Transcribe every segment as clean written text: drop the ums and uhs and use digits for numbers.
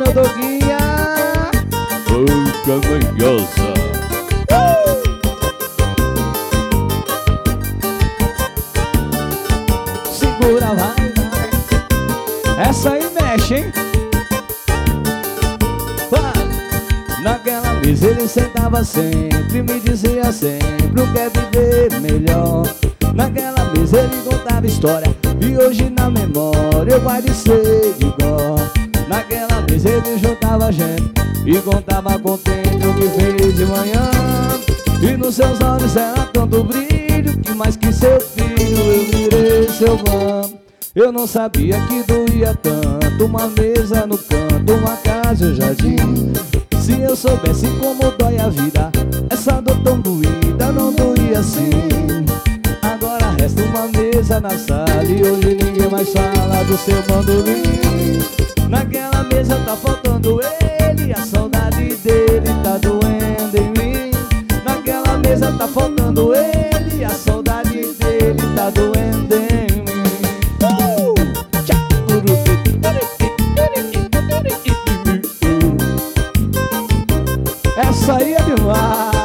meu Doguinha. Boca manhosa. Segura, vai. Essa aí mexe, hein? Naquela mesa ele sentava sempre, me dizia sempre o que é viver melhor. Naquela mesa ele contava história e hoje na memória eu guardo e sei de dó. Naquela mesa ele juntava gente e contava contente o que fez de manhã. E nos seus olhos era tanto brilho que mais que seu filho eu virei seu fã. Eu não sabia que doía tanto uma mesa no canto, uma casa e um jardim. Se eu soubesse como dói a vida, essa dor tão doída não doía assim. Agora resta uma mesa na sala e hoje ninguém mais fala do seu bandolim. Naquela mesa tá faltando ele, a saudade dele tá doendo em mim. Naquela mesa tá faltando ele, a saudade dele tá doendo em mim. Essa aí é demais.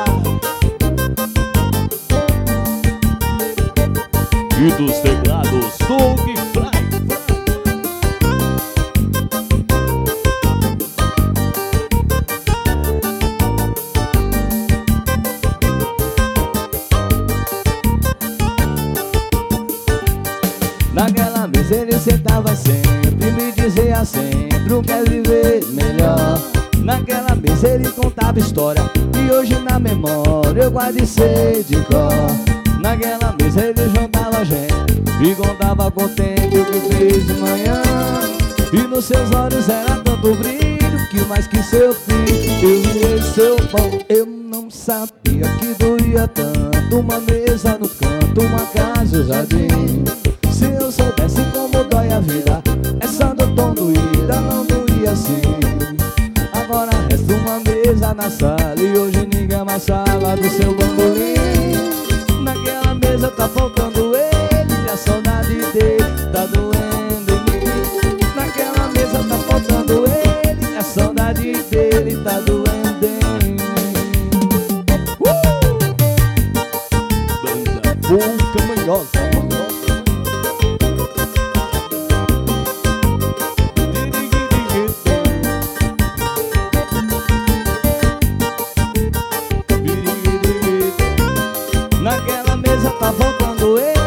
E dos teclados, Doug Fly. Naquela mesa ele sentava sempre, me dizia sempre o que é viver melhor. Naquela mesa ele contava história e hoje na memória eu guardo e sei de cor. Naquela mesa ele juntava gente e contava contente o que fez de manhã. E nos seus olhos era tanto brilho que mais que seu filho eu virei seu pão. Eu não sabia que doía tanto uma mesa no canto, uma casa e um jardim. Se eu soubesse como dói a vida, essa dor tão doída não doía assim. Agora resta uma mesa na sala e hoje ninguém mais fala do seu bandolim. Naquela mesa tá faltando ele, a saudade dele tá doendo em mim. Naquela mesa tá faltando ele, a saudade dele tá doendo em mim. Banda Boca Manhosa. Naquela mesa tá faltando ele.